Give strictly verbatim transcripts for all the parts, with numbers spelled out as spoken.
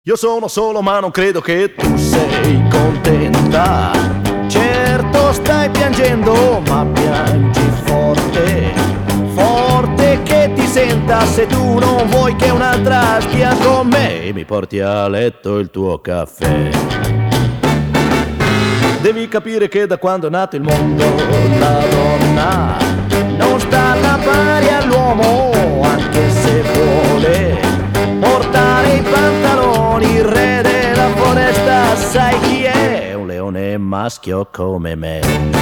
Io sono solo ma non credo che tu sei contenta. Certo stai piangendo ma piangi forte, forte che ti senta. Se tu non vuoi che un'altra stia con me, mi porti a letto il tuo caffè. Devi capire che da quando è nato il mondo la donna non sta alla pari all'uomo, anche se vuole portare i pantaloni. Il re della foresta sai chi è? Un leone maschio come me.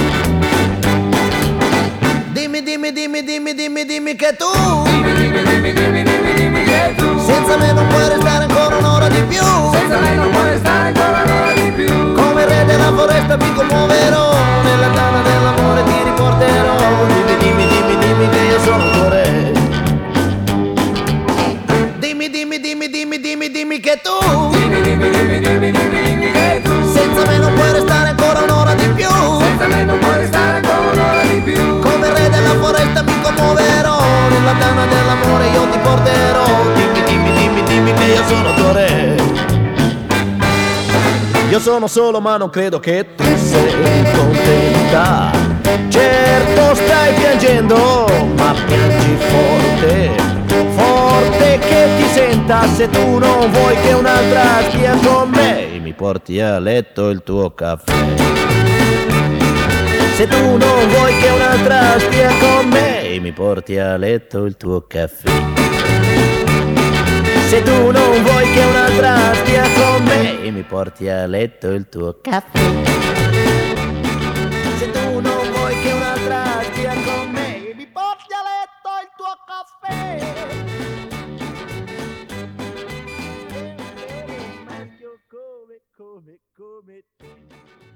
Dimmi, dimmi, dimmi, dimmi, dimmi, dimmi che tu Dimmi, dimmi, dimmi, dimmi, dimmi, dimmi che tu senza me non puoi restare ancora un'ora di più. senza me non puoi restare ancora un'ora di più. Come il re della foresta mi commuoverò, nella tana dell'amore ti riporterò. Dimmi, dimmi, dimmi, dimmi che io sono il tuo re. Dimmi, dimmi, dimmi, dimmi, dimmi, dimmi che tu Dimmi, dimmi, dimmi, dimmi, dimmi, dimmi che tu senza me non puoi restare ancora un'ora di più. senza me non puoi restare ancora un'ora di più. Come il re della foresta mi commuoverò, nella tana dell'amore io ti porterò. Dimmi, dimmi, dimmi, dimmi che io sono il tuo re. Io sono solo ma non credo che tu sei contenta. Certo stai piangendo ma piangi forte, forte che ti senta. Se tu non vuoi che un'altra stia con me, mi porti a letto il tuo caffè. Se tu non vuoi che un'altra stia con me, mi porti a letto il tuo caffè. Se tu non vuoi che un'altra stia con me, mi porti a letto il tuo caffè. Se tu non vuoi che un'altra stia con me, mi porti a letto il tuo caffè. Maschio come, come, come te.